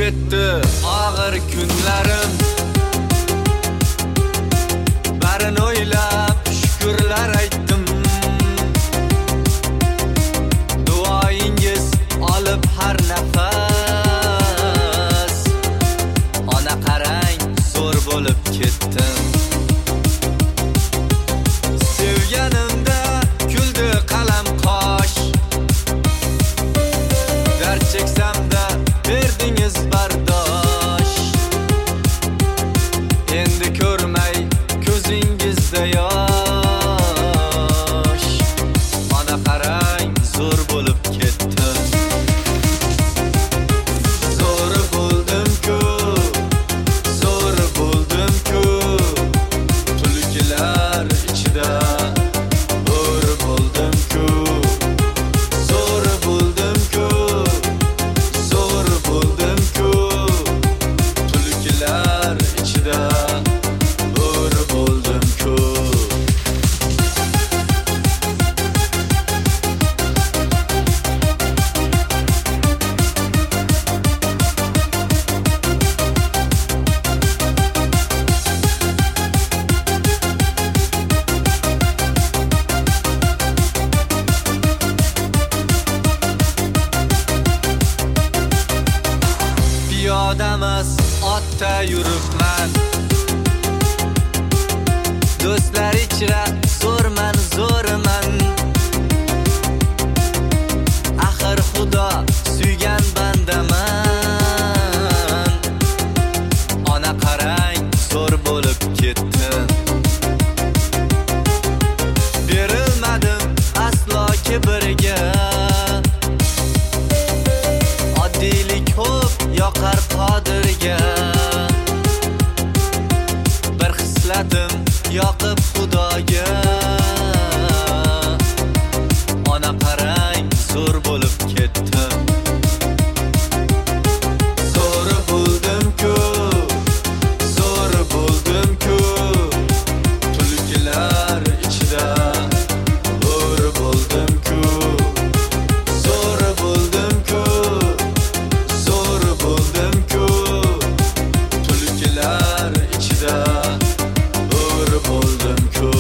ketdi og'ir kunlarim, barini o'ylab shukrlar aytdim. Duoyingiz olib har nafas, ona qarang zo'r bo'lib ketdim. Sevganimda kuldi qalam qosh, dard cheksamda berdingiz bardosh. Endi ko'rmay ko'zingizda yosh, ona qarang zo'r bo'lib ketdim. Zo'r bo'ldim-ku, zo'r bo'ldim-ku, tulkilar ichida bo'r bo'ldim-ku. Zo'r bo'ldim-ku, zo'r bo'ldim-ku, tulkilar ichida bo'r bo'ldim-ku. Piyodamas otda yuribman, do'stlar ichra zo'rman, zo'rman. Axir Xudo suygan bandaman. Ona qarang zo'r bo'lib ketdim. Berilmadim aslo kibrga, oddiylik ko'p yoqar Qodirga. Bir hislatim yoqib Xudoga, ona qarang zo'r bo'lib ketdim. Zo'r bo'ldim-ku, zo'r bo'ldim-ku, tulkilar ichida bo'r bo'ldim-ku. Zo'r bo'ldim-ku, zo'r bo'ldim-ku, tulkilar ichida bo'r bo'ldim-ku.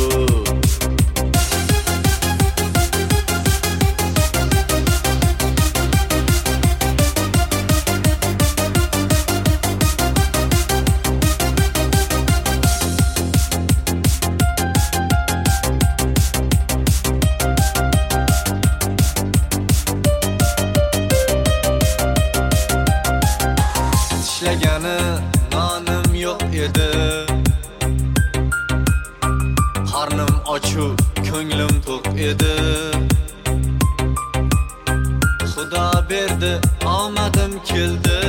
Tishlagani nonim yo'q edi, qornim ochu, ko'nglim to'q edi. Xudo berdi, omadim keldi,